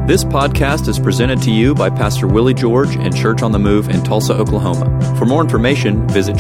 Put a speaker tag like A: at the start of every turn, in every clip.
A: This podcast is presented to you by Pastor Willie George and Church on the Move in Tulsa, Oklahoma. For more information, visit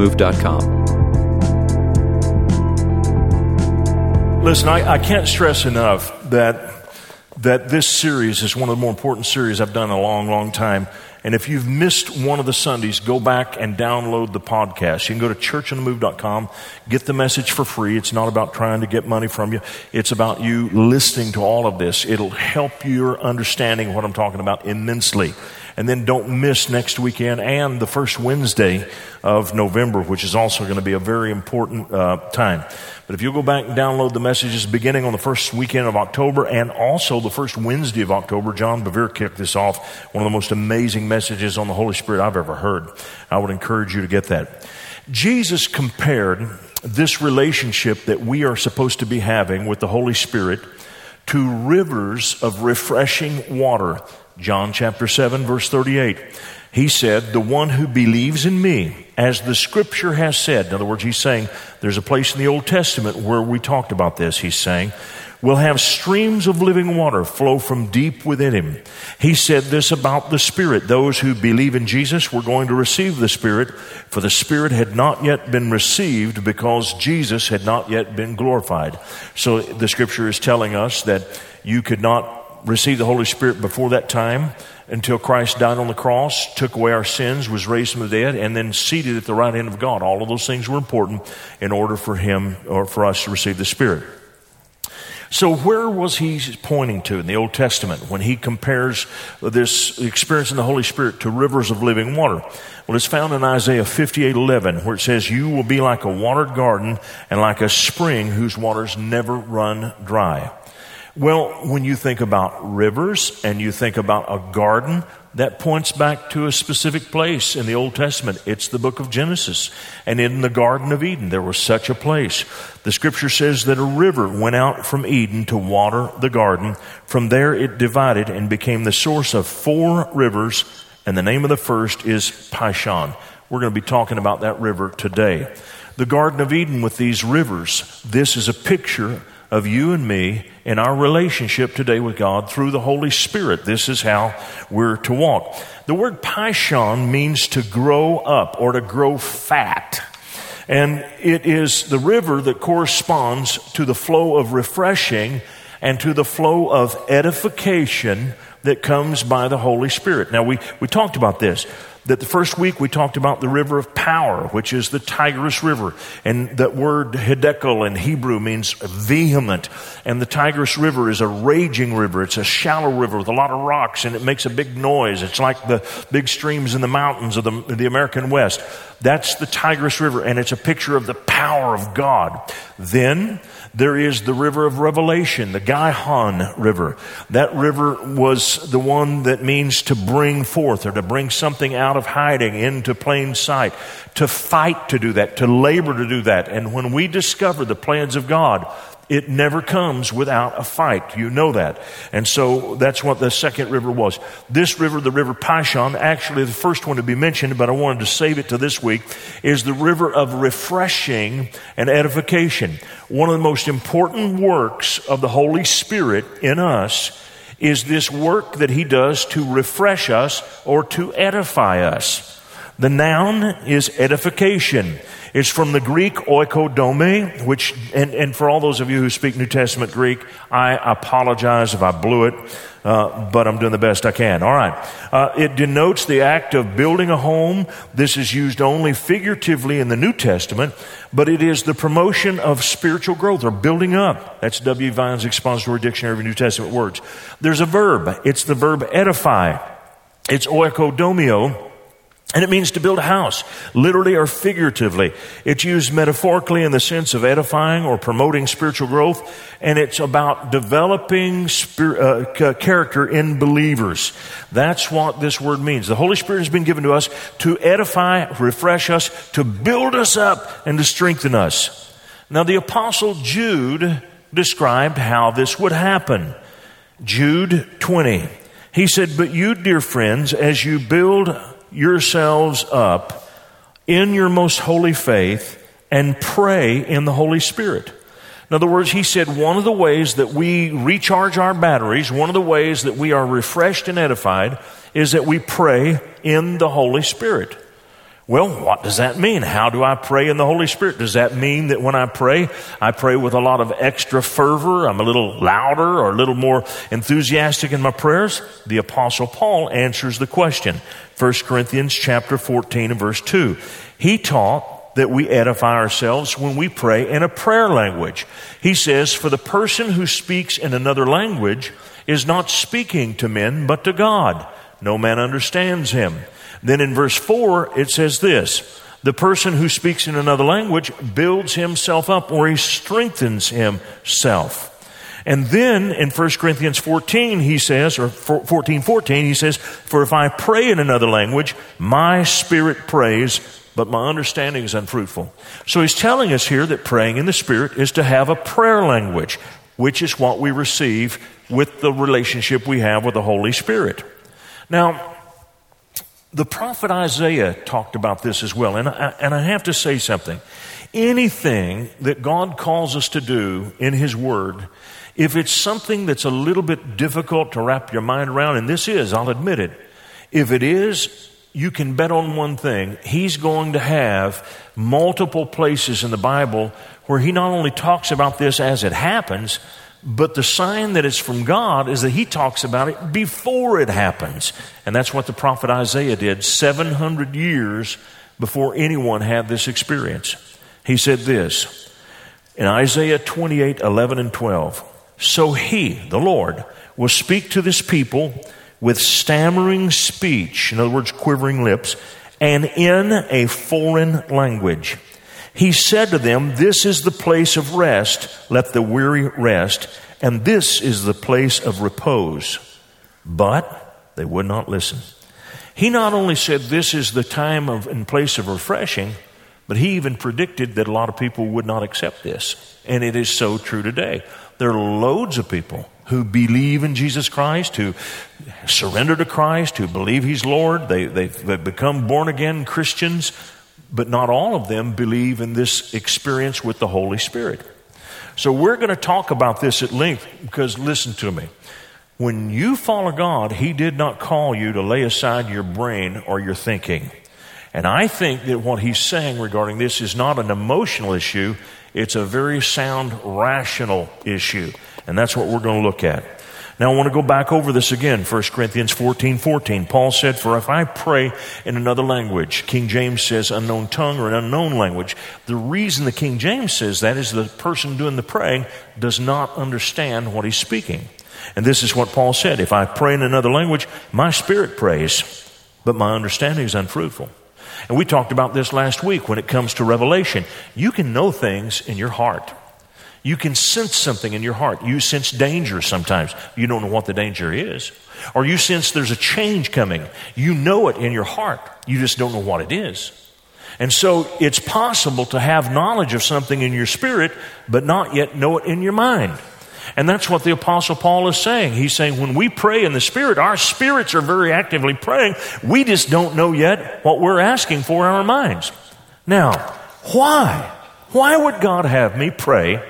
A: churchonthemove.com.
B: Listen, I can't stress enough that this series is one of the more important series I've done in a long, long time. And if you've missed one of the Sundays, go back and download the podcast. You can go to churchonthemove.com, get the message for free. It's not about trying to get money from you. It's about you listening to all of this. It'll help your understanding of what I'm talking about immensely. And then don't miss next weekend and the first Wednesday of November, which is also going to be a very important time. But if you'll go back and download the messages beginning on the first weekend of October and also the first Wednesday of October, John Bevere kicked this off, one of the most amazing messages on the Holy Spirit I've ever heard. I would encourage you to get that. Jesus compared this relationship that we are supposed to be having with the Holy Spirit to rivers of refreshing water. John chapter 7, verse 38. He said, "The one who believes in me, as the scripture has said," in other words, he's saying, there's a place in the Old Testament where we talked about this, he's saying, "will have streams of living water flow from deep within him." He said this about the Spirit. Those who believe in Jesus were going to receive the Spirit, for the Spirit had not yet been received because Jesus had not yet been glorified. So the scripture is telling us that you could not receive the Holy Spirit before that time until Christ died on the cross, took away our sins, was raised from the dead, and then seated at the right hand of God. All of those things were important in order for him or for us to receive the Spirit. So where was he pointing to in the Old Testament when he compares this experience in the Holy Spirit to rivers of living water? Well, it's found in Isaiah 58:11, where it says, "You will be like a watered garden and like a spring whose waters never run dry." Well, when you think about rivers and you think about a garden, that points back to a specific place in the Old Testament. It's the book of Genesis. And in the Garden of Eden, there was such a place. The scripture says that a river went out from Eden to water the garden. From there it divided and became the source of 4 rivers, and the name of the first is Pishon. We're going to be talking about that river today. The Garden of Eden with these rivers, this is a picture of you and me in our relationship today with God through the Holy Spirit. This is how we're to walk. The word Pishon means to grow up or to grow fat. And it is the river that corresponds to the flow of refreshing and to the flow of edification that comes by the Holy Spirit. Now, we talked about this. That the first week we talked about the river of power, which is the Tigris River. And that word Hiddekel in Hebrew means vehement. And the Tigris River is a raging river. It's a shallow river with a lot of rocks, and it makes a big noise. It's like the big streams in the mountains of the American West. That's the Tigris River, and it's a picture of the power of God. Then there is the river of revelation, the Gihon River. That river was the one that means to bring forth or to bring something out of hiding into plain sight, to fight to do that, to labor to do that. And when we discover the plans of God, it never comes without a fight. You know that. And so that's what the second river was. This river, the river Pishon, actually the first one to be mentioned, but I wanted to save it to this week, is the river of refreshing and edification. One of the most important works of the Holy Spirit in us is this work that he does to refresh us or to edify us. The noun is edification. It's from the Greek oikodome, which, and for all those of you who speak New Testament Greek, I apologize if I blew it, but I'm doing the best I can. All right. It denotes the act of building a home. This is used only figuratively in the New Testament, but it is the promotion of spiritual growth or building up. That's W. Vine's Expository Dictionary of New Testament Words. There's a verb. It's the verb edify. It's oikodomio. And it means to build a house, literally or figuratively. It's used metaphorically in the sense of edifying or promoting spiritual growth, and it's about developing character in believers. That's what this word means. The Holy Spirit has been given to us to edify, refresh us, to build us up, and to strengthen us. Now, the Apostle Jude described how this would happen. Jude 20. He said, "But you, dear friends, as you build yourselves up in your most holy faith and pray in the Holy Spirit." In other words, he said one of the ways that we recharge our batteries, one of the ways that we are refreshed and edified, is that we pray in the Holy Spirit. Well, what does that mean? How do I pray in the Holy Spirit? Does that mean that when I pray with a lot of extra fervor, I'm a little louder or a little more enthusiastic in my prayers? The Apostle Paul answers the question. 1 Corinthians chapter 14 and verse 2. He taught that we edify ourselves when we pray in a prayer language. He says, for the person who speaks in another language is not speaking to men, but to God. No man understands him. Then in verse 4, it says this, the person who speaks in another language builds himself up, or he strengthens himself. And then in 1 Corinthians 14, he says, or 14:14, he says, for if I pray in another language, my spirit prays, but my understanding is unfruitful. So he's telling us here that praying in the Spirit is to have a prayer language, which is what we receive with the relationship we have with the Holy Spirit. Now, the prophet Isaiah talked about this as well, and I have to say something. Anything that God calls us to do in His Word, if it's something that's a little bit difficult to wrap your mind around, and this is, I'll admit it, if it is, you can bet on one thing. He's going to have multiple places in the Bible where He not only talks about this as it happens, but the sign that it's from God is that He talks about it before it happens. And that's what the prophet Isaiah did 700 years before anyone had this experience. He said this in Isaiah 28:11 and 12. So He, the Lord, will speak to this people with stammering speech, in other words, quivering lips, and in a foreign language. He said to them, this is the place of rest, let the weary rest, and this is the place of repose. But they would not listen. He not only said this is the time and place of refreshing, but He even predicted that a lot of people would not accept this. And it is so true today. There are loads of people who believe in Jesus Christ, who surrender to Christ, who believe He's Lord. They've become born-again Christians, but not all of them believe in this experience with the Holy Spirit. So we're going to talk about this at length because, listen to me, when you follow God, He did not call you to lay aside your brain or your thinking. And I think that what He's saying regarding this is not an emotional issue, it's a very sound, rational issue. And that's what we're going to look at. Now I want to go back over this again. 1 Corinthians 14:14. Paul said, for if I pray in another language, King James says unknown tongue or an unknown language. The reason the King James says that is the person doing the praying does not understand what he's speaking. And this is what Paul said. If I pray in another language, my spirit prays, but my understanding is unfruitful. And we talked about this last week when it comes to revelation. You can know things in your heart. You can sense something in your heart. You sense danger sometimes. You don't know what the danger is. Or you sense there's a change coming. You know it in your heart. You just don't know what it is. And so it's possible to have knowledge of something in your spirit, but not yet know it in your mind. And that's what the Apostle Paul is saying. He's saying when we pray in the Spirit, our spirits are very actively praying. We just don't know yet what we're asking for in our minds. Now, why? Why would God have me pray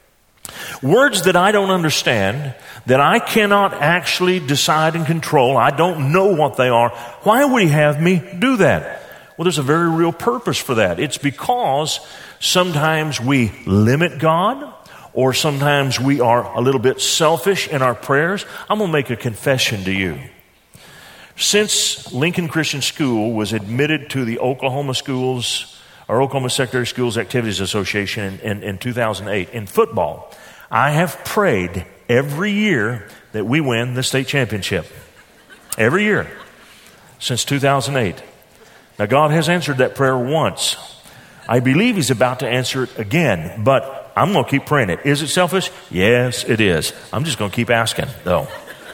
B: words that I don't understand, that I cannot actually decide and control? I don't know what they are. Why would He have me do that? Well, there's a very real purpose for that. It's because sometimes we limit God, or sometimes we are a little bit selfish in our prayers. I'm going to make a confession to you. Since Lincoln Christian School was admitted to the Oklahoma Secondary Schools Activities Association in 2008, in football, I have prayed every year that we win the state championship. Every year since 2008. Now, God has answered that prayer once. I believe He's about to answer it again, but I'm going to keep praying it. Is it selfish? Yes, it is. I'm just going to keep asking, though.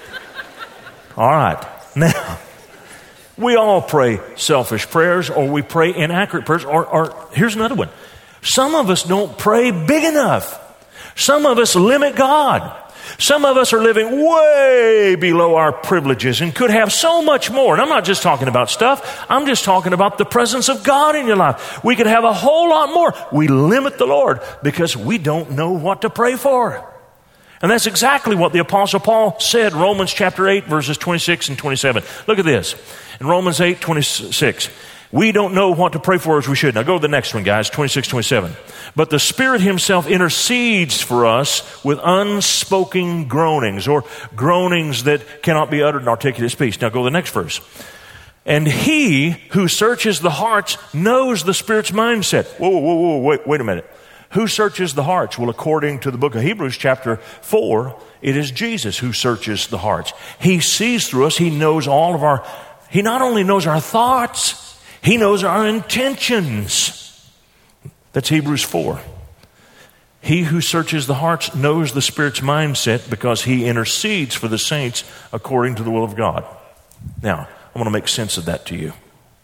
B: All right. Now, we all pray selfish prayers, or we pray inaccurate prayers, or here's another one. Some of us don't pray big enough. Some of us limit God. Some of us are living way below our privileges and could have so much more. And I'm not just talking about stuff. I'm just talking about the presence of God in your life. We could have a whole lot more. We limit the Lord because we don't know what to pray for. And that's exactly what the Apostle Paul said, Romans chapter 8, verses 26 and 27. Look at this. In Romans 8, 26, we don't know what to pray for as we should. Now go to the next one, guys, 26, 27. But the Spirit himself intercedes for us with unspoken groanings, or groanings that cannot be uttered in articulate speech. Now go to the next verse. And he who searches the hearts knows the Spirit's mindset. Whoa, wait a minute. Who searches the hearts? Well, according to the book of Hebrews chapter 4, it is Jesus who searches the hearts. He sees through us. He knows he not only knows our thoughts, he knows our intentions. That's Hebrews 4. He who searches the hearts knows the Spirit's mindset because he intercedes for the saints according to the will of God. Now, I want to make sense of that to you.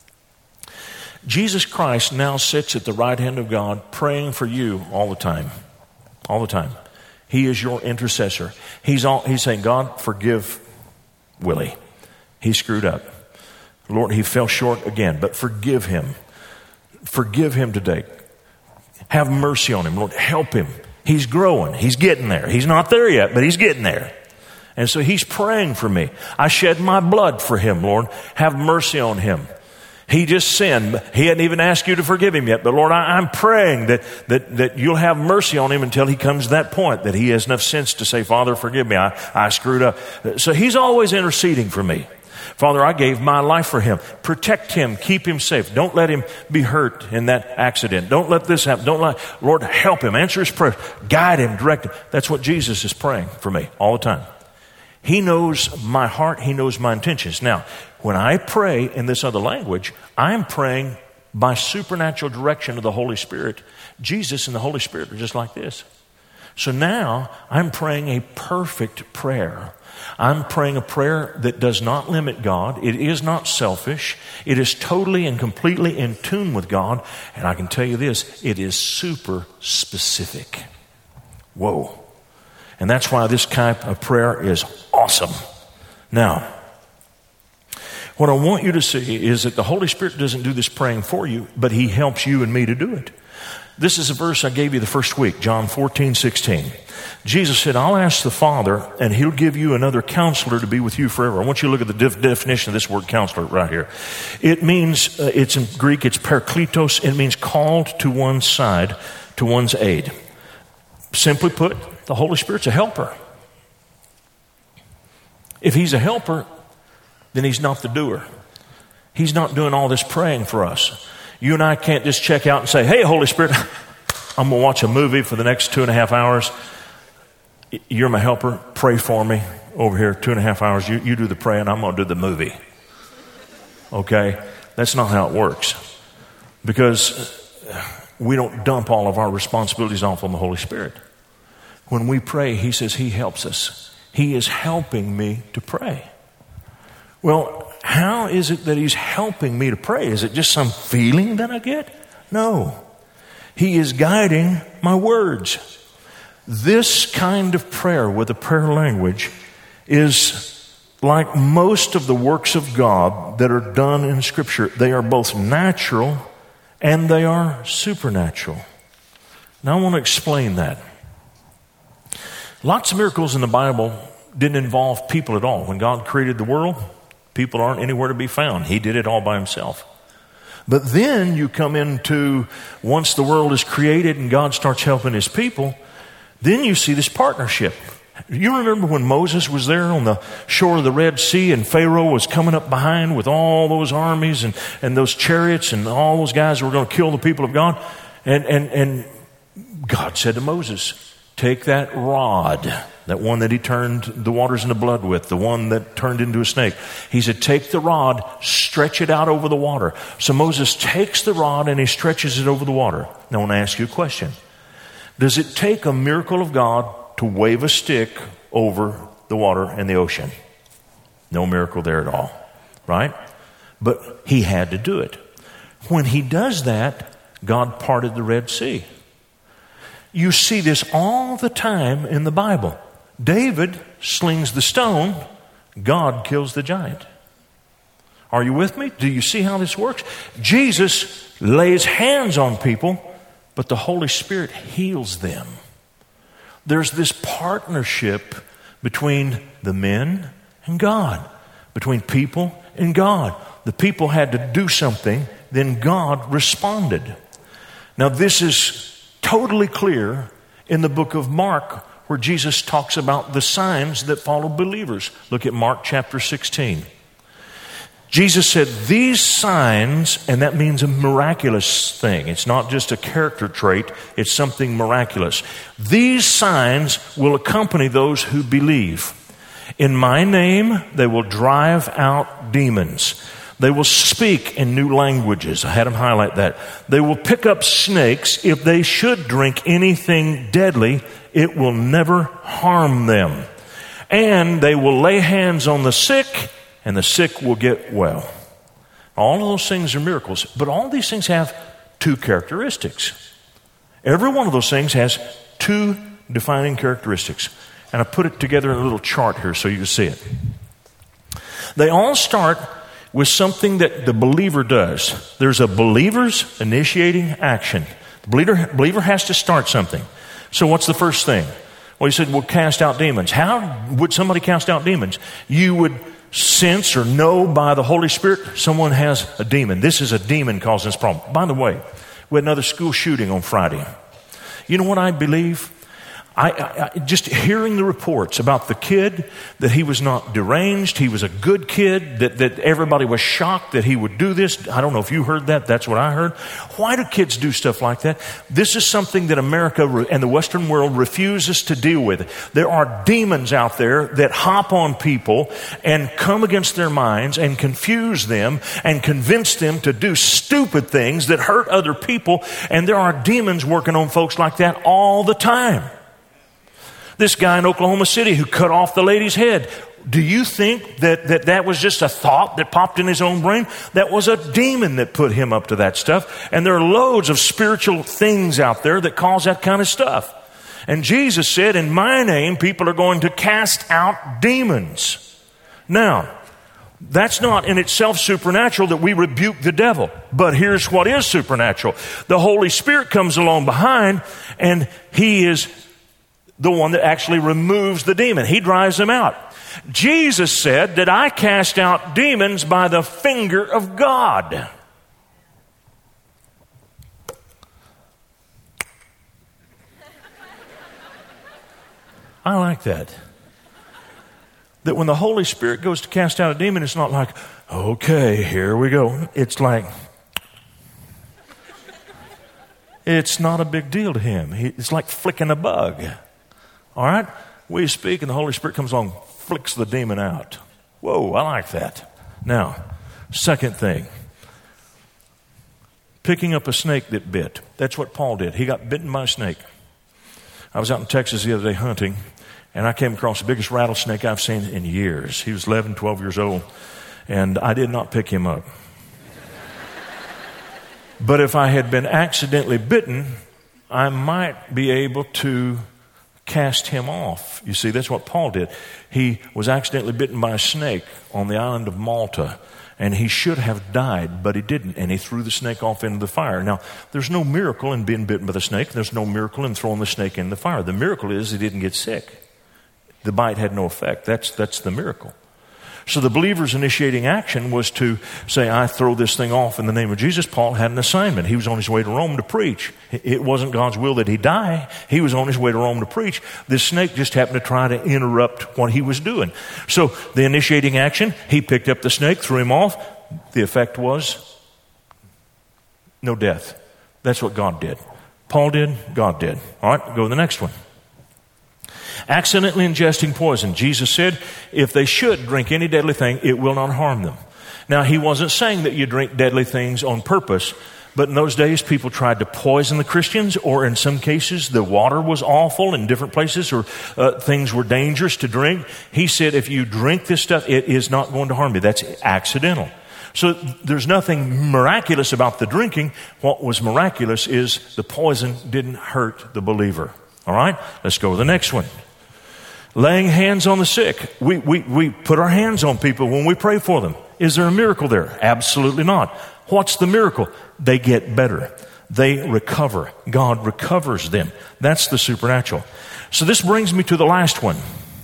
B: Jesus Christ now sits at the right hand of God praying for you all the time. All the time. He is your intercessor. He's saying, God, forgive Willie. He screwed up. Lord, he fell short again, but forgive him. Forgive him today. Have mercy on him. Lord, help him. He's growing. He's getting there. He's not there yet, but he's getting there. And so he's praying for me. I shed my blood for him, Lord. Have mercy on him. He just sinned. He hadn't even asked you to forgive him yet. But Lord, I'm praying that you'll have mercy on him until he comes to that point, that he has enough sense to say, Father, forgive me. I screwed up. So he's always interceding for me. Father, I gave my life for him. Protect him. Keep him safe. Don't let him be hurt in that accident. Don't let this happen. Lord, help him. Answer his prayer. Guide him. Direct him. That's what Jesus is praying for me all the time. He knows my heart. He knows my intentions. Now, when I pray in this other language, I'm praying by supernatural direction of the Holy Spirit. Jesus and the Holy Spirit are just like this. So now I'm praying a perfect prayer. I'm praying a prayer that does not limit God. It is not selfish. It is totally and completely in tune with God. And I can tell you this, it is super specific. Whoa. And that's why this type of prayer is awesome. Now, what I want you to see is that the Holy Spirit doesn't do this praying for you, but he helps you and me to do it. This is a verse I gave you the first week, John 14:16. Jesus said, I'll ask the Father, and he'll give you another counselor to be with you forever. I want you to look at the definition of this word counselor right here. It means, it's in Greek, it's parakletos. It means called to one's side, to one's aid. Simply put, the Holy Spirit's a helper. If he's a helper, then he's not the doer. He's not doing all this praying for us. You and I can't just check out and say, hey, Holy Spirit, I'm going to watch a movie for the next 2.5 hours. You're my helper. Pray for me over here, 2.5 hours. You do the praying. I'm going to do the movie. Okay? That's not how it works. Because we don't dump all of our responsibilities off on the Holy Spirit. When we pray, he says he helps us. He is helping me to pray. Well, how is it that he's helping me to pray? Is it just some feeling that I get? No. He is guiding my words. This kind of prayer with a prayer language is like most of the works of God that are done in Scripture. They are both natural and they are supernatural. Now I want to explain that. Lots of miracles in the Bible didn't involve people at all. When God created the world, people aren't anywhere to be found. He did it all by himself. But then you come into, once the world is created and God starts helping his people, then you see this partnership. You remember when Moses was there on the shore of the Red Sea and Pharaoh was coming up behind with all those armies and those chariots and all those guys who were going to kill the people of God? And God said to Moses, take that rod, that one that he turned the waters into blood with, the one that turned into a snake. He said, take the rod, stretch it out over the water. So Moses takes the rod and he stretches it over the water. Now I want to ask you a question. Does it take a miracle of God to wave a stick over the water and the ocean? No miracle there at all, right? But he had to do it. When he does that, God parted the Red Sea. You see this all the time in the Bible. David slings the stone. God kills the giant. Are you with me? Do you see how this works? Jesus lays hands on people, but the Holy Spirit heals them. There's this partnership between the men and God, between people and God. The people had to do something, then God responded. Now, this is totally clear in the book of Mark, where Jesus talks about the signs that follow believers. Look at Mark chapter 16. Jesus said, these signs, and that means a miraculous thing. It's not just a character trait, it's something miraculous. These signs will accompany those who believe. In my name, they will drive out demons. They will speak in new languages. I had them highlight that. They will pick up snakes. If they should drink anything deadly, it will never harm them. And they will lay hands on the sick, and the sick will get well. All of those things are miracles, but all these things have two characteristics. Every one of those things has two defining characteristics. And I put it together in a little chart here so you can see it. They all start with something that the believer does. There's a believer's initiating action. The believer has to start something. So what's the first thing? Well, he said, we'll cast out demons. How would somebody cast out demons? You would sense or know by the Holy Spirit someone has a demon. This is a demon causing this problem. By the way, we had another school shooting on Friday. You know what I believe? I just hearing the reports about the kid, that he was not deranged, he was a good kid, that everybody was shocked that he would do this. I don't know if you heard that. That's what I heard. Why do kids do stuff like that? This is something that America and the Western world refuses to deal with. There are demons out there that hop on people and come against their minds and confuse them and convince them to do stupid things that hurt other people. And there are demons working on folks like that all the time. This guy in Oklahoma City who cut off the lady's head. Do you think that was just a thought that popped in his own brain? That was a demon that put him up to that stuff. And there are loads of spiritual things out there that cause that kind of stuff. And Jesus said, in my name, people are going to cast out demons. Now, that's not in itself supernatural that we rebuke the devil. But here's what is supernatural. The Holy Spirit comes along behind, and He is the one that actually removes the demon. He drives them out. Jesus said that I cast out demons by the finger of God. I like that. That when the Holy Spirit goes to cast out a demon, it's not like, okay, here we go. It's like, it's not a big deal to Him. It's like flicking a bug. All right? We speak and the Holy Spirit comes along, flicks the demon out. Whoa, I like that. Now, second thing. Picking up a snake that bit. That's what Paul did. He got bitten by a snake. I was out in Texas the other day hunting, and I came across the biggest rattlesnake I've seen in years. He was 11, 12 years old, and I did not pick him up. But if I had been accidentally bitten, I might be able to cast him off. You see, that's what Paul did. He was accidentally bitten by a snake on the island of Malta, and he should have died, but he didn't, and he threw the snake off into the fire. Now, there's no miracle in being bitten by the snake. There's no miracle in throwing the snake in the fire. The miracle is he didn't get sick. The bite had no effect. That's the miracle. So the believer's initiating action was to say, I throw this thing off in the name of Jesus. Paul had an assignment. He was on his way to Rome to preach. It wasn't God's will that he die. He was on his way to Rome to preach. This snake just happened to try to interrupt what he was doing. So the initiating action, he picked up the snake, threw him off. The effect was no death. That's what God did. Paul did, God did. All right, go to the next one. Accidentally ingesting poison. Jesus said, if they should drink any deadly thing, it will not harm them. Now, he wasn't saying that you drink deadly things on purpose, but in those days, people tried to poison the Christians, or in some cases, the water was awful in different places, or things were dangerous to drink. He said, if you drink this stuff, it is not going to harm you. That's accidental. So there's nothing miraculous about the drinking. What was miraculous is the poison didn't hurt the believer. All right? Let's go to the next one. Laying hands on the sick. We put our hands on people when we pray for them. Is there a miracle there? Absolutely not. What's the miracle? They get better. They recover. God recovers them. That's the supernatural. So this brings me to the last one.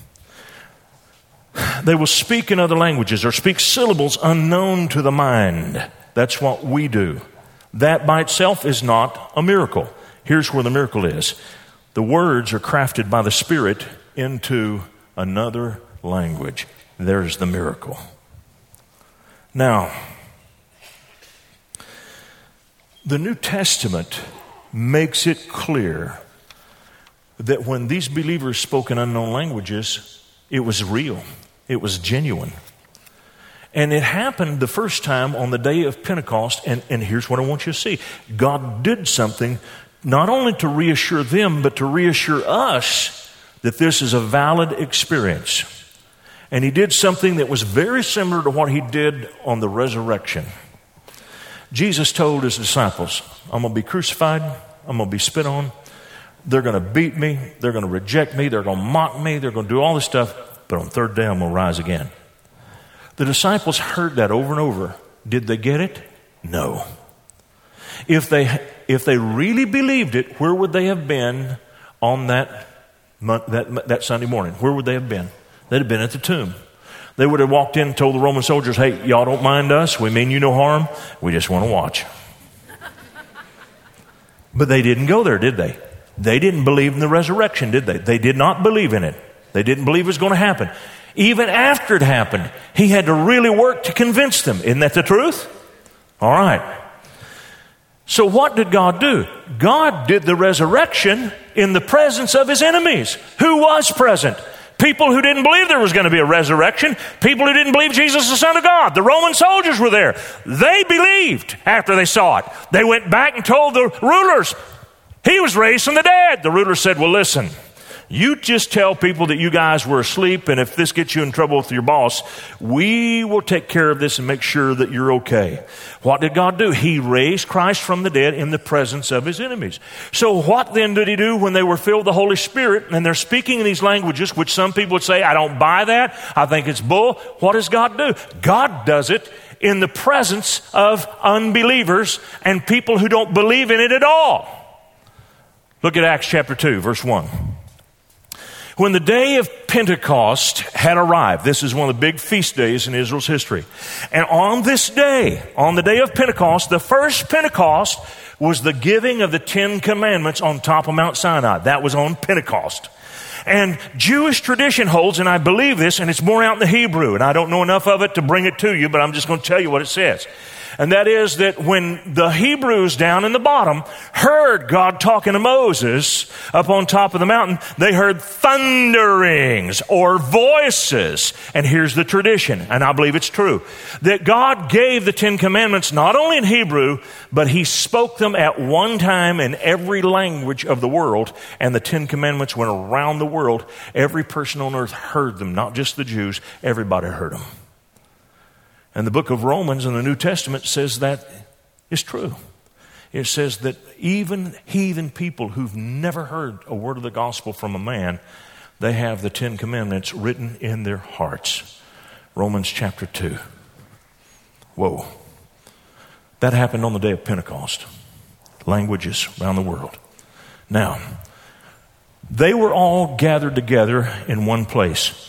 B: They will speak in other languages or speak syllables unknown to the mind. That's what we do. That by itself is not a miracle. Here's where the miracle is. The words are crafted by the Spirit into another language. There's the miracle. Now, the New Testament makes it clear that when these believers spoke in unknown languages, it was real. It was genuine. And it happened the first time on the day of Pentecost, and here's what I want you to see. God did something not only to reassure them, but to reassure us that this is a valid experience. And he did something that was very similar to what he did on the resurrection. Jesus told his disciples, I'm going to be crucified, I'm going to be spit on, they're going to beat me, they're going to reject me, they're going to mock me, they're going to do all this stuff, but on the third day I'm going to rise again. The disciples heard that over and over. Did they get it? No. If they really believed it, where would they have been on that Sunday morning? Where would they have been? They'd have been at the tomb. They would have walked in and told the Roman soldiers, hey, y'all don't mind us. We mean you no harm. We just want to watch. But they didn't go there, did they? They didn't believe in the resurrection, did they? They did not believe in it. They didn't believe it was going to happen. Even after it happened, he had to really work to convince them. Isn't that the truth? All right. So what did God do? God did the resurrection in the presence of his enemies. Who was present? People who didn't believe there was going to be a resurrection. People who didn't believe Jesus is the Son of God. The Roman soldiers were there. They believed after they saw it. They went back and told the rulers, he was raised from the dead. The rulers said, well, listen, you just tell people that you guys were asleep, and if this gets you in trouble with your boss, we will take care of this and make sure that you're okay. What did God do? He raised Christ from the dead in the presence of his enemies. So what then did he do when they were filled with the Holy Spirit and they're speaking in these languages, which some people would say, I don't buy that. I think it's bull. What does God do? God does it in the presence of unbelievers and people who don't believe in it at all. Look at Acts chapter 2, verse 1. When the day of Pentecost had arrived, this is one of the big feast days in Israel's history. And on this day, on the day of Pentecost, the first Pentecost was the giving of the 10 Commandments on top of Mount Sinai. That was on Pentecost. And Jewish tradition holds, and I believe this, and it's more out in the Hebrew, and I don't know enough of it to bring it to you, but I'm just going to tell you what it says. And that is that when the Hebrews down in the bottom heard God talking to Moses up on top of the mountain, they heard thunderings or voices. And here's the tradition, and I believe it's true, that God gave the 10 Commandments not only in Hebrew, but he spoke them at one time in every language of the world. And the 10 Commandments went around the world. Every person on earth heard them, not just the Jews. Everybody heard them. And the book of Romans in the New Testament says that is true. It says that even heathen people who've never heard a word of the gospel from a man, they have the 10 Commandments written in their hearts. Romans chapter 2. Whoa. That happened on the day of Pentecost. Languages around the world. Now, they were all gathered together in one place.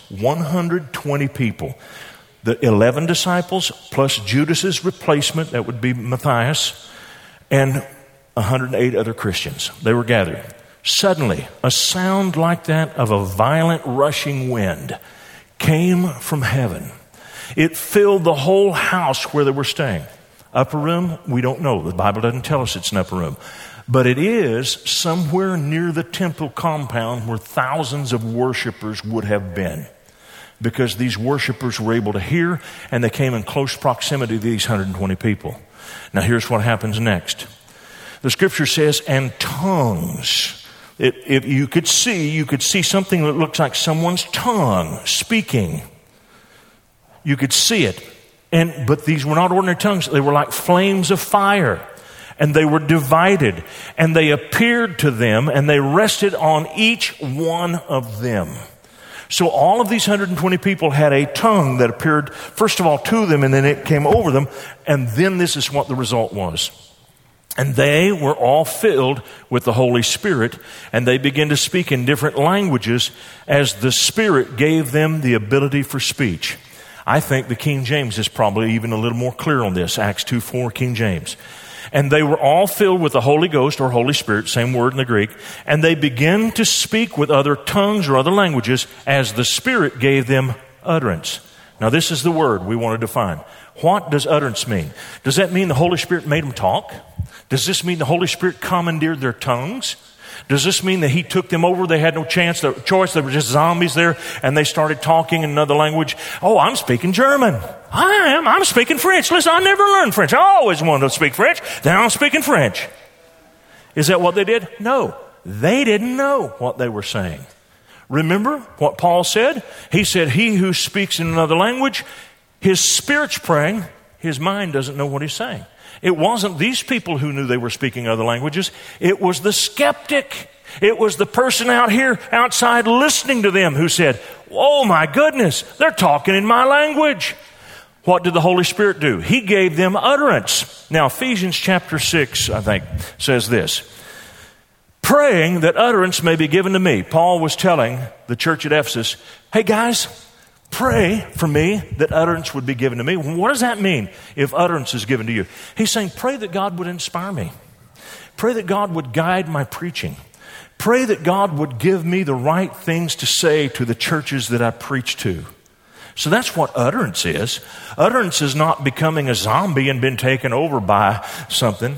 B: 120 people. The 11 disciples plus Judas's replacement, that would be Matthias, and 108 other Christians. They were gathered. Suddenly, a sound like that of a violent rushing wind came from heaven. It filled the whole house where they were staying. Upper room, we don't know. The Bible doesn't tell us it's an upper room. But it is somewhere near the temple compound where thousands of worshipers would have been. Because these worshipers were able to hear, and they came in close proximity to these 120 people. Now here's what happens next. The scripture says, and tongues. If you could see something that looks like someone's tongue speaking. You could see it. But these were not ordinary tongues. They were like flames of fire. And they were divided. And they appeared to them, and they rested on each one of them. So all of these 120 people had a tongue that appeared, first of all, to them, and then it came over them. And then this is what the result was. And they were all filled with the Holy Spirit, and they began to speak in different languages as the Spirit gave them the ability for speech. I think the King James is probably even a little more clear on this. Acts 2:4, King James. And they were all filled with the Holy Ghost or Holy Spirit, same word in the Greek, and they began to speak with other tongues or other languages as the Spirit gave them utterance. Now this is the word we want to define. What does utterance mean? Does that mean the Holy Spirit made them talk? Does this mean the Holy Spirit commandeered their tongues? Does this mean that He took them over? They had no choice. They were just zombies there, and they started talking in another language. Oh, I'm speaking German. I'm speaking French. Listen, I never learned French. I always wanted to speak French. Now I'm speaking French. Is that what they did? No. They didn't know what they were saying. Remember what Paul said? He said, he who speaks in another language, his spirit's praying, his mind doesn't know what he's saying. It wasn't these people who knew they were speaking other languages. It was the skeptic. It was the person out here outside listening to them who said, oh my goodness, they're talking in my language. What did the Holy Spirit do? He gave them utterance. Now, Ephesians chapter 6, I think, says this. Praying that utterance may be given to me. Paul was telling the church at Ephesus, hey guys, pray for me that utterance would be given to me. What does that mean if utterance is given to you? He's saying, pray that God would inspire me. Pray that God would guide my preaching. Pray that God would give me the right things to say to the churches that I preach to. So that's what utterance is. Utterance is not becoming a zombie and been taken over by something.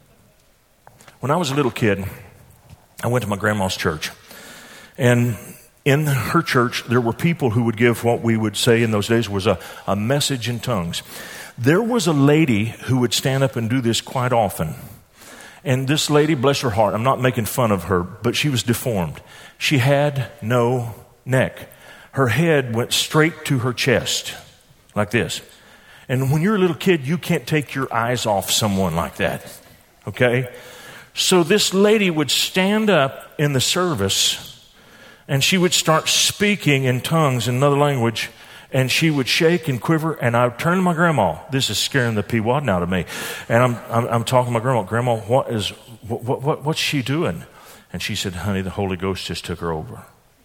B: When I was a little kid, I went to my grandma's church. And in her church, there were people who would give what we would say in those days was a message in tongues. There was a lady who would stand up and do this quite often. And this lady, bless her heart, I'm not making fun of her, but she was deformed. She had no neck. Her head went straight to her chest, like this. And when you're a little kid, you can't take your eyes off someone like that, okay? So this lady would stand up in the service, and she would start speaking in tongues in another language, and she would shake and quiver, and I would turn to my grandma. This is scaring the pee-wadding out of me. And I'm talking to my grandma. Grandma, what's she doing? And she said, honey, the Holy Ghost just took her over.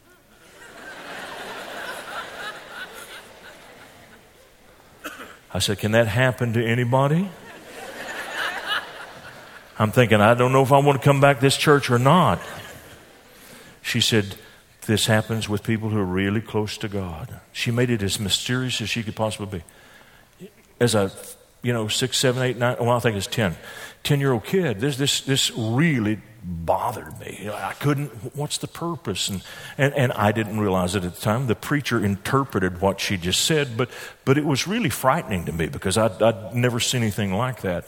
B: I said, can that happen to anybody? I'm thinking, I don't know if I want to come back to this church or not. She said, this happens with people who are really close to God. She made it as mysterious as she could possibly be. As a, 6, 7, 8, 9, well, I think it's 10-year-old kid, this really bothered me. I couldn't, what's the purpose? And I didn't realize it at the time. The preacher interpreted what she just said, but it was really frightening to me because I'd never seen anything like that.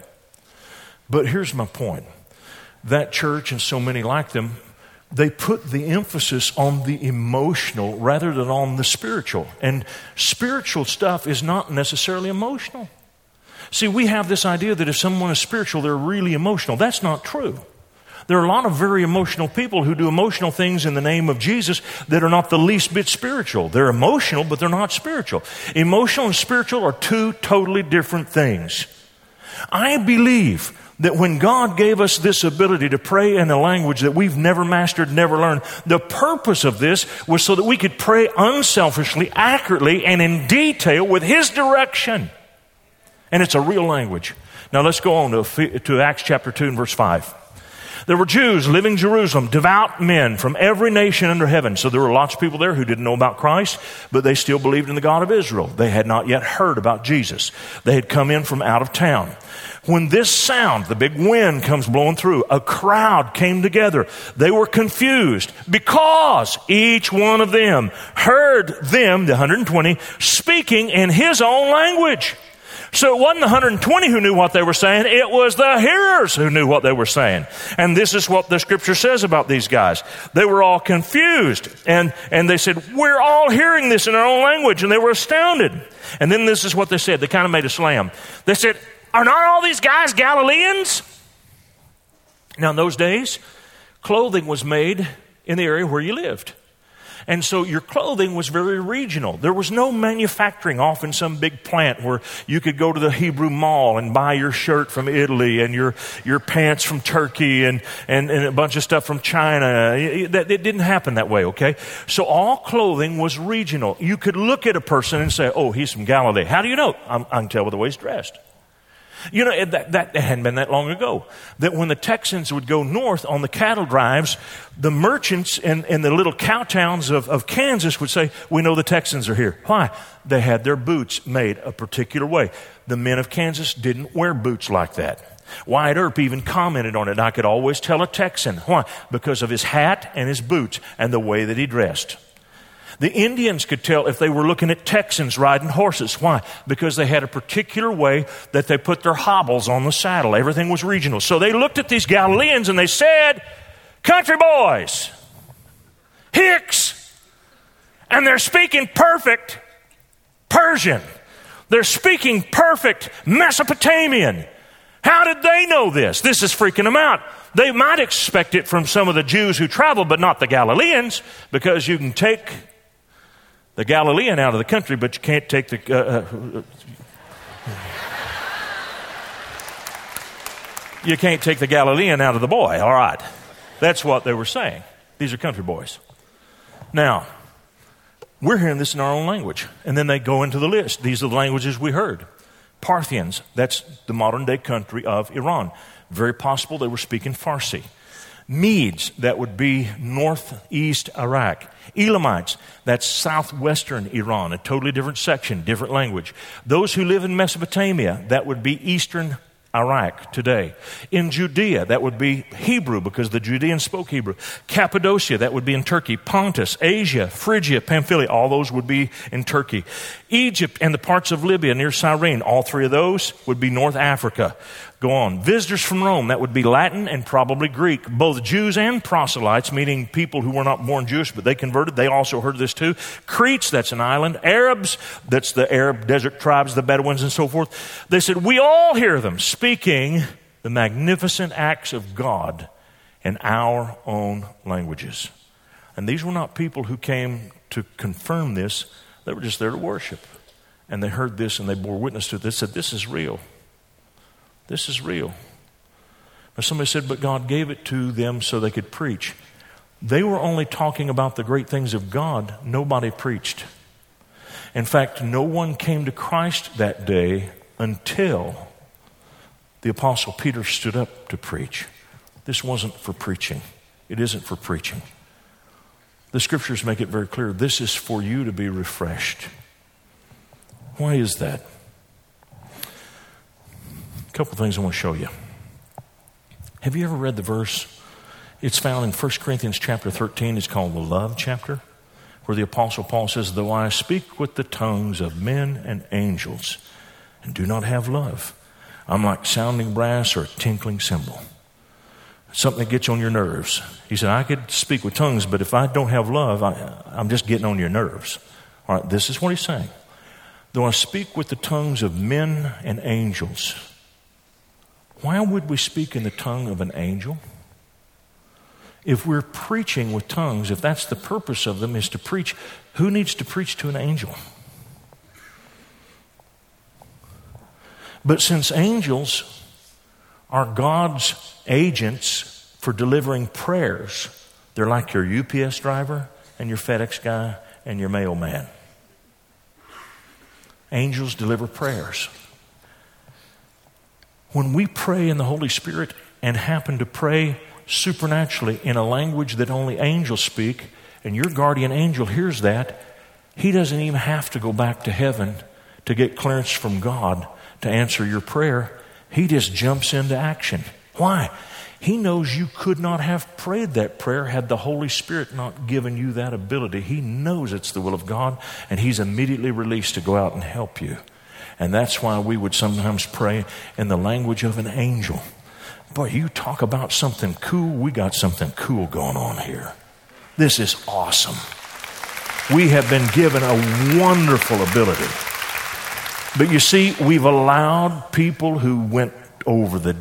B: But here's my point. That church and so many like them, they put the emphasis on the emotional rather than on the spiritual. And spiritual stuff is not necessarily emotional. See, we have this idea that if someone is spiritual, they're really emotional. That's not true. There are a lot of very emotional people who do emotional things in the name of Jesus that are not the least bit spiritual. They're emotional, but they're not spiritual. Emotional and spiritual are two totally different things. I believe that when God gave us this ability to pray in a language that we've never mastered, never learned, the purpose of this was so that we could pray unselfishly, accurately, and in detail with His direction. And it's a real language. Now let's go on to Acts chapter 2 and verse 5. There were Jews living in Jerusalem, devout men from every nation under heaven. So there were lots of people there who didn't know about Christ, but they still believed in the God of Israel. They had not yet heard about Jesus. They had come in from out of town. When this sound, the big wind comes blowing through, a crowd came together. They were confused because each one of them heard them, the 120, speaking in his own language. So it wasn't the 120 who knew what they were saying. It was the hearers who knew what they were saying. And this is what the scripture says about these guys. They were all confused. And they said, we're all hearing this in our own language. And they were astounded. And then this is what they said. They kind of made a slam. They said, are not all these guys Galileans? Now in those days, clothing was made in the area where you lived. And so your clothing was very regional. There was no manufacturing off in some big plant where you could go to the Hebrew Mall and buy your shirt from Italy and your pants from Turkey and a bunch of stuff from China. It didn't happen that way, okay? So all clothing was regional. You could look at a person and say, oh, he's from Galilee. How do you know? I can tell by the way he's dressed. You know, that hadn't been that long ago. That when the Texans would go north on the cattle drives, the merchants in the little cow towns of Kansas would say, we know the Texans are here. Why? They had their boots made a particular way. The men of Kansas didn't wear boots like that. Wyatt Earp even commented on it. I could always tell a Texan. Why? Because of his hat and his boots and the way that he dressed. The Indians could tell if they were looking at Texans riding horses. Why? Because they had a particular way that they put their hobbles on the saddle. Everything was regional. So they looked at these Galileans and they said, country boys, hicks, and they're speaking perfect Persian. They're speaking perfect Mesopotamian. How did they know this? This is freaking them out. They might expect it from some of the Jews who traveled, but not the Galileans, because you can take the Galilean out of the country, but you can't take you can't take the Galilean out of the boy. All right. That's what they were saying. These are country boys. Now, we're hearing this in our own language. And then they go into the list. These are the languages we heard. Parthians, that's the modern day country of Iran. Very possible they were speaking Farsi. Medes, that would be northeast Iraq. Elamites, that's southwestern Iran, a totally different section, different language. Those who live in Mesopotamia, that would be eastern Iraq today. In Judea, that would be Hebrew because the Judeans spoke Hebrew. Cappadocia, that would be in Turkey. Pontus, Asia, Phrygia, Pamphylia, all those would be in Turkey. Egypt and the parts of Libya near Cyrene, all three of those would be North Africa. Go on. Visitors from Rome, that would be Latin and probably Greek. Both Jews and proselytes, meaning people who were not born Jewish, but they converted. They also heard this too. Cretes, that's an island. Arabs, that's the Arab desert tribes, the Bedouins and so forth. They said, we all hear them speaking the magnificent acts of God in our own languages. And these were not people who came to confirm this. They were just there to worship. And they heard this and they bore witness to it. They said, this is real. This is real. Now somebody said, but God gave it to them so they could preach. They were only talking about the great things of God. Nobody preached. In fact, no one came to Christ that day until the Apostle Peter stood up to preach. This wasn't for preaching. It isn't for preaching. The scriptures make it very clear. This is for you to be refreshed. Why is that? A couple things I want to show you. Have you ever read the verse? It's found in 1 Corinthians chapter 13. It's called the love chapter, where the Apostle Paul says, though I speak with the tongues of men and angels and do not have love, I'm like sounding brass or a tinkling cymbal. Something that gets on your nerves. He said, I could speak with tongues, but if I don't have love, I'm just getting on your nerves. All right, this is what he's saying. Though I speak with the tongues of men and angels, why would we speak in the tongue of an angel? If we're preaching with tongues, if that's the purpose of them is to preach, who needs to preach to an angel? But since angels are God's agents for delivering prayers, they're like your UPS driver and your FedEx guy and your mailman. Angels deliver prayers. When we pray in the Holy Spirit and happen to pray supernaturally in a language that only angels speak, and your guardian angel hears that, he doesn't even have to go back to heaven to get clearance from God to answer your prayer. He just jumps into action. Why? He knows you could not have prayed that prayer had the Holy Spirit not given you that ability. He knows it's the will of God, and he's immediately released to go out and help you. And that's why we would sometimes pray in the language of an angel. Boy, you talk about something cool. We got something cool going on here. This is awesome. We have been given a wonderful ability. But you see, we've allowed people who went over the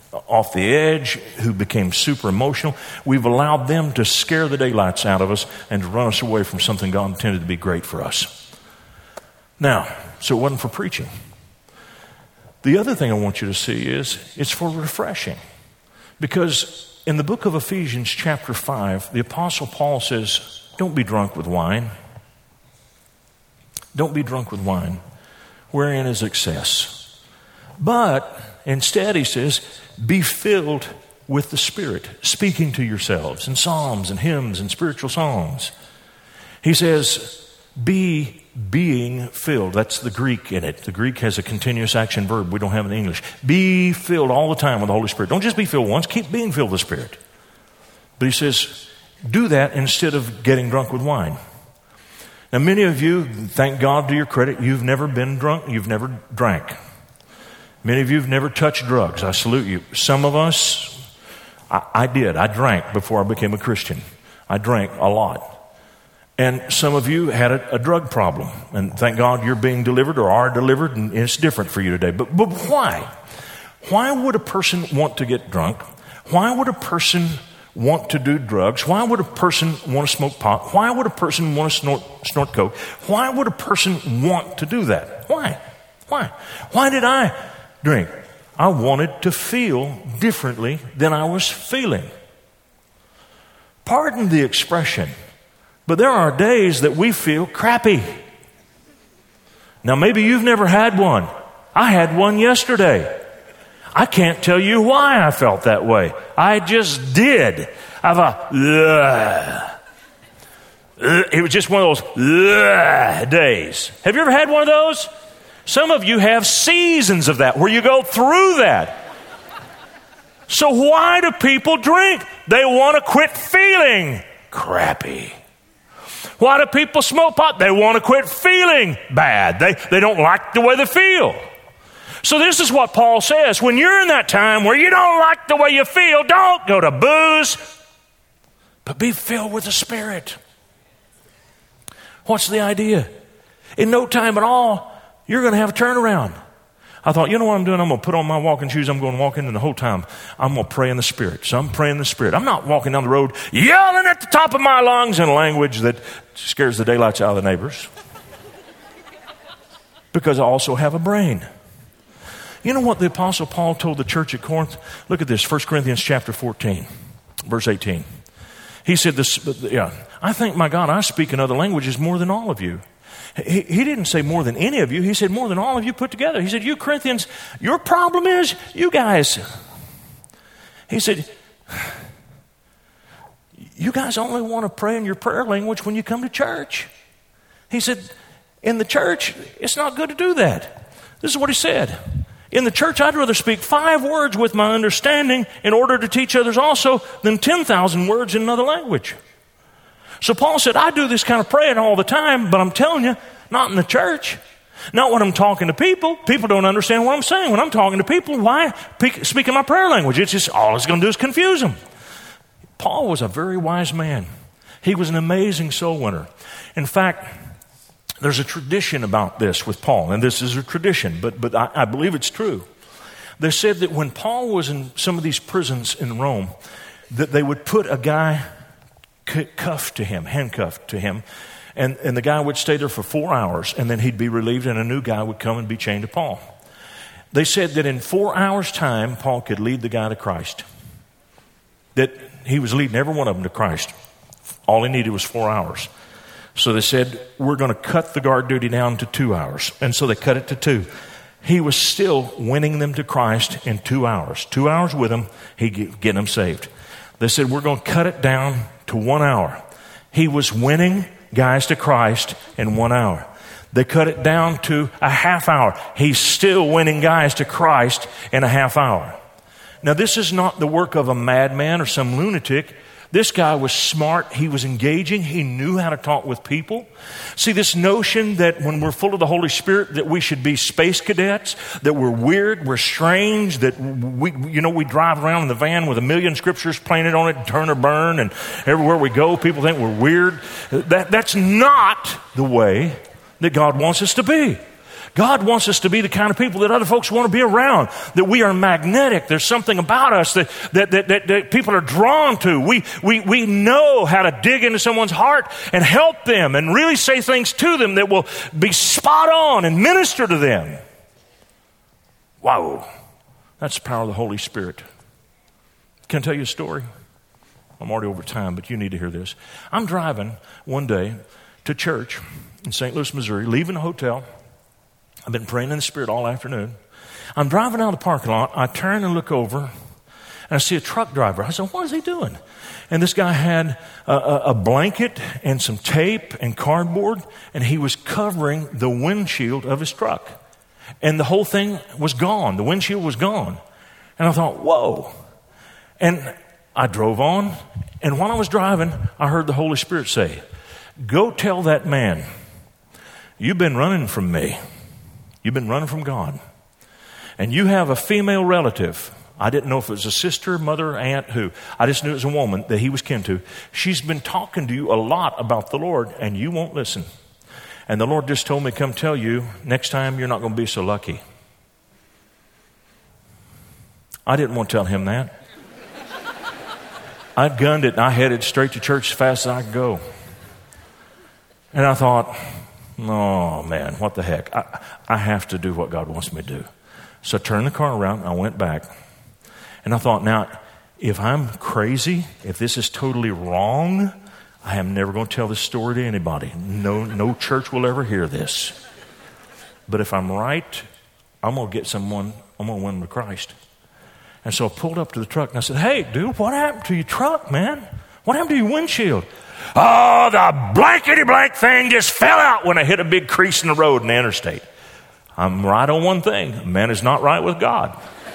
B: off the edge, who became super emotional. We've allowed them to scare the daylights out of us and to run us away from something God intended to be great for us. Now, so it wasn't for preaching. The other thing I want you to see is it's for refreshing. Because in the book of Ephesians chapter 5, the Apostle Paul says, don't be drunk with wine. Don't be drunk with wine, wherein is excess. But instead, he says, be filled with the Spirit, speaking to yourselves in psalms and hymns and spiritual songs. He says, be being filled. That's the Greek in it. The Greek has a continuous action verb. We don't have it in English. Be filled all the time with the Holy Spirit. Don't just be filled once. Keep being filled with the Spirit. But he says, do that instead of getting drunk with wine. Now, many of you, thank God to your credit, you've never been drunk, you've never drank. Many of you have never touched drugs. I salute you. Some of us, I did. I drank before I became a Christian. I drank a lot. And some of you had a drug problem. And thank God you're being delivered or are delivered, and it's different for you today. But why? Why would a person want to get drunk? Why would a person want to do drugs? Why would a person want to smoke pot? Why would a person want to snort coke? Why would a person want to do that? Why? Why did I drink? I wanted to feel differently than I was feeling. Pardon the expression, but there are days that we feel crappy. Now, maybe you've never had one. I had one yesterday. I can't tell you why I felt that way. I just did. It was just one of those days. Have you ever had one of those? Some of you have seasons of that where you go through that. So why do people drink? They want to quit feeling crappy. Why do people smoke pot? They want to quit feeling bad. They don't like the way they feel. So this is what Paul says. When you're in that time where you don't like the way you feel, don't go to booze, but be filled with the Spirit. What's the idea? In no time at all, you're going to have a turnaround. I thought, you know what I'm doing? I'm going to put on my walking shoes. I'm going to walk in, and the whole time I'm going to pray in the Spirit. So I'm praying in the Spirit. I'm not walking down the road yelling at the top of my lungs in a language that scares the daylights out of the neighbors. Because I also have a brain. You know what the Apostle Paul told the church at Corinth? Look at this, 1 Corinthians chapter 14, verse 18. He said this, I thank my God I speak in other languages more than all of you. He didn't say more than any of you. He said more than all of you put together. He said, you Corinthians, your problem is you guys. He said, you guys only want to pray in your prayer language when you come to church. He said, in the church, it's not good to do that. This is what he said. In the church, I'd rather speak 5 words with my understanding in order to teach others also than 10,000 words in another language. So Paul said, I do this kind of praying all the time, but I'm telling you, not in the church. Not when I'm talking to people. People don't understand what I'm saying. When I'm talking to people, why speak in my prayer language? It's just all it's going to do is confuse them. Paul was a very wise man. He was an amazing soul winner. In fact, there's a tradition about this with Paul, and this is a tradition, but I believe it's true. They said that when Paul was in some of these prisons in Rome, that they would put a guy handcuffed to him, and the guy would stay there for 4 hours, and then he'd be relieved, and a new guy would come and be chained to Paul. They said that in 4 hours' time, Paul could lead the guy to Christ. That he was leading every one of them to Christ. All he needed was 4 hours. So they said, we're going to cut the guard duty down to 2 hours. And so they cut it to 2. He was still winning them to Christ in 2 hours. 2 hours with them, he'd get them saved. They said, we're going to cut it down to 1 hour. He was winning guys to Christ in 1 hour. They cut it down to a half hour. He's still winning guys to Christ in a half hour. Now, this is not the work of a madman or some lunatic. This guy was smart. He was engaging. He knew how to talk with people. See, this notion that when we're full of the Holy Spirit that we should be space cadets, that we're weird, we're strange, that we drive around in the van with 1,000,000 scriptures painted on it, turn or burn, and everywhere we go, people think we're weird. That's not the way that God wants us to be. God wants us to be the kind of people that other folks want to be around, that we are magnetic. There's something about us that people are drawn to. We know how to dig into someone's heart and help them and really say things to them that will be spot on and minister to them. Wow, that's the power of the Holy Spirit. Can I tell you a story? I'm already over time, but you need to hear this. I'm driving one day to church in St. Louis, Missouri, leaving the hotel. I've been praying in the Spirit all afternoon. I'm driving out of the parking lot. I turn and look over, and I see a truck driver. I said, what is he doing? And this guy had a blanket and some tape and cardboard, and he was covering the windshield of his truck. And the whole thing was gone. The windshield was gone. And I thought, whoa. And I drove on, and while I was driving, I heard the Holy Spirit say, go tell that man, you've been running from me. You've been running from God. And you have a female relative. I didn't know if it was a sister, mother, aunt, who. I just knew it was a woman that he was kin to. She's been talking to you a lot about the Lord, and you won't listen. And the Lord just told me, come tell you, next time you're not going to be so lucky. I didn't want to tell him that. I gunned it, and I headed straight to church as fast as I could go. And I thought, oh, man, what the heck? I have to do what God wants me to do. So I turned the car around, and I went back. And I thought, now, if I'm crazy, if this is totally wrong, I am never going to tell this story to anybody. No church will ever hear this. But if I'm right, I'm going to get someone, I'm going to win them to Christ. And so I pulled up to the truck, and I said, hey, dude, what happened to your truck, man? What happened to your windshield? Oh, the blankety-blank thing just fell out when I hit a big crease in the road in the interstate. I'm right on one thing. Man is not right with God.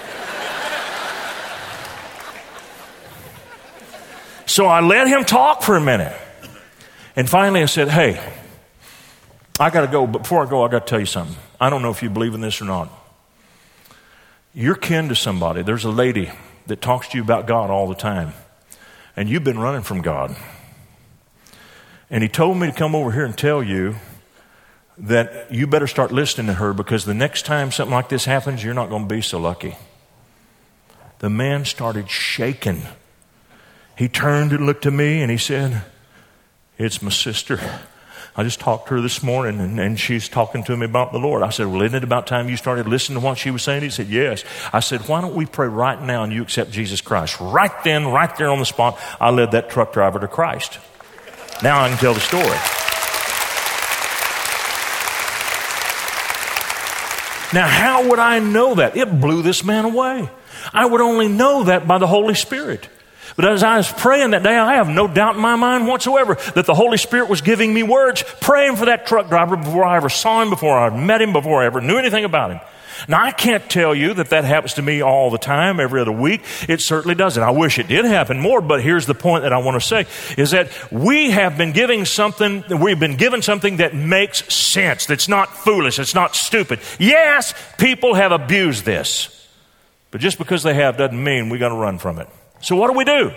B: So I let him talk for a minute. And finally I said, hey, I got to go. But before I go, I got to tell you something. I don't know if you believe in this or not. You're kin to somebody. There's a lady that talks to you about God all the time. And you've been running from God. And he told me to come over here and tell you that you better start listening to her, because the next time something like this happens, you're not going to be so lucky. The man started shaking. He turned and looked at me and he said, it's my sister. I just talked to her this morning and she's talking to me about the Lord. I said, well, isn't it about time you started listening to what she was saying? He said, yes. I said, why don't we pray right now and you accept Jesus Christ? Right then, right there on the spot, I led that truck driver to Christ. Now I can tell the story. Now, how would I know that? It blew this man away. I would only know that by the Holy Spirit. But as I was praying that day, I have no doubt in my mind whatsoever that the Holy Spirit was giving me words, praying for that truck driver before I ever saw him, before I met him, before I ever knew anything about him. Now, I can't tell you that happens to me all the time, every other week. It certainly doesn't. I wish it did happen more, but here's the point that I want to say, is that we've been given something that makes sense, that's not foolish, it's not stupid. Yes, people have abused this, but just because they have doesn't mean we got to run from it. So what do?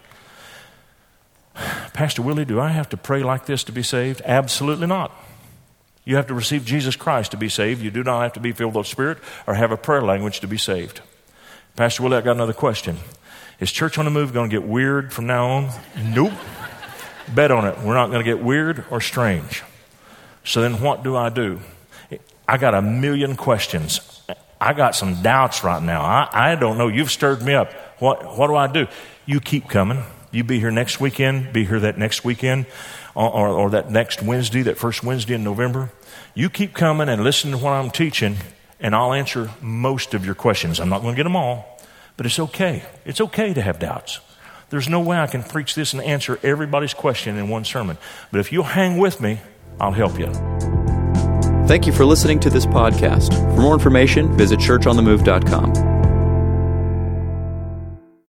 B: Pastor Willie, do I have to pray like this to be saved? Absolutely not. You have to receive Jesus Christ to be saved. You do not have to be filled with the Spirit or have a prayer language to be saved. Pastor Willie, I got another question. Is Church on the Move going to get weird from now on? Nope. Bet on it. We're not going to get weird or strange. So then what do? I got a million questions. I got some doubts right now. I don't know. You've stirred me up. What do? You keep coming. You be here next weekend, be here that next weekend, or that next Wednesday, that first Wednesday in November. You keep coming and listen to what I'm teaching, and I'll answer most of your questions. I'm not going to get them all, but it's okay. It's okay to have doubts. There's no way I can preach this and answer everybody's question in one sermon. But if you'll hang with me, I'll help you.
A: Thank you for listening to this podcast. For more information, visit churchonthemove.com.